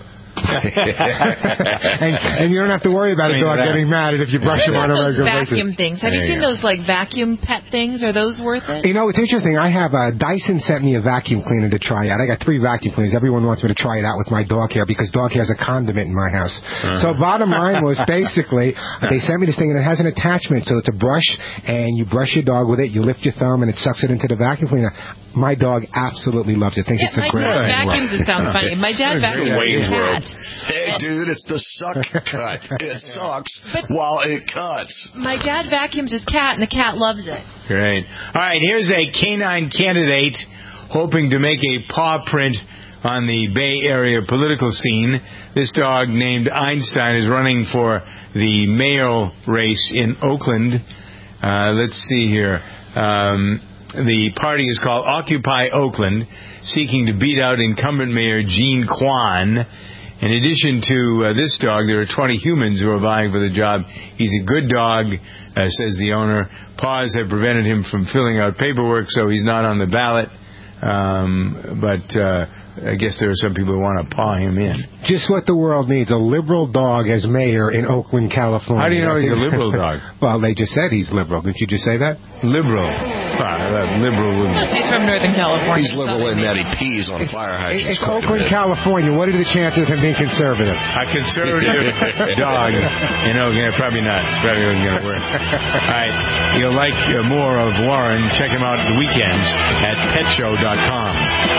and, and you don't have to worry about a dog getting mad if you brush him on a regular basis. Vacuum things. Have you seen those like vacuum pet things? Are those worth it? You know, it's interesting. I have a Dyson sent me a vacuum cleaner to try out. I got three vacuum cleaners. Everyone wants me to try it out with my dog hair because dog hair is a condiment in my house. Uh-huh. So bottom line was basically they sent me this thing and it has an attachment. So it's a brush and you brush your dog with it. You lift your thumb and it sucks it into the vacuum cleaner. My dog absolutely loves it. Thinks yeah, it's a great idea. My dad vacuums it sounds funny. My dad vacuums Wayne's his cat. World. Hey, dude, it's the suck cut. It sucks but while it cuts. My dad vacuums his cat, and the cat loves it. Great. All right, here's a canine candidate hoping to make a paw print on the Bay Area political scene. This dog named Einstein is running for the mayoral race in Oakland. Uh, let's see here. Um... The party is called Occupy Oakland, seeking to beat out incumbent Mayor Gene Kwan. In addition to uh, this dog, there are twenty humans who are vying for the job. He's a good dog, uh, says the owner. Paws have prevented him from filling out paperwork, so he's not on the ballot. Um, but uh, I guess there are some people who want to paw him in. Just what the world needs, a liberal dog as mayor in Oakland, California. How do you know he's a liberal dog? Well, they just said he's liberal. Didn't you just say that? Liberal. Ah, liberal wouldn't. He's from Northern California. He's liberal in that he pees on fire hydrants. It's Oakland, California. What are the chances of him being conservative? A conservative dog in Oakland. Probably not. Probably wasn't going to work. All right. You'll like uh, more of Warren. Check him out the weekends at pet show dot com.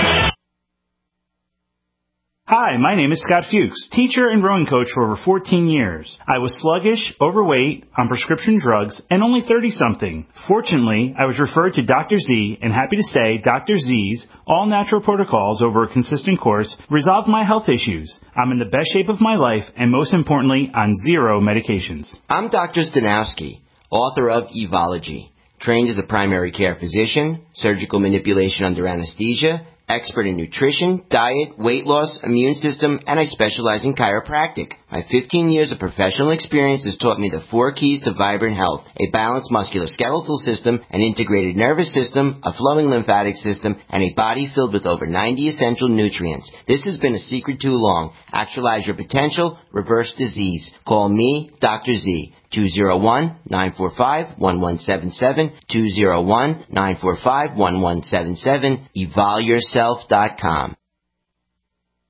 Hi, my name is Scott Fuchs, teacher and rowing coach for over fourteen years. I was sluggish, overweight, on prescription drugs, and only thirty-something. Fortunately, I was referred to Doctor Z, and happy to say Doctor Z's all-natural protocols over a consistent course resolved my health issues. I'm in the best shape of my life, and most importantly, on zero medications. I'm Doctor Stanowski, author of Evology, trained as a primary care physician, surgical manipulation under anesthesia, expert in nutrition, diet, weight loss, immune system, and I specialize in chiropractic. My fifteen years of professional experience has taught me the four keys to vibrant health: a balanced musculoskeletal system, an integrated nervous system, a flowing lymphatic system, and a body filled with over ninety essential nutrients. This has been a secret too long. Actualize your potential, reverse disease. Call me, Doctor Z. two oh one, nine four five, one one seven seven, two oh one, nine four five, one one seven seven, evol yourself dot com.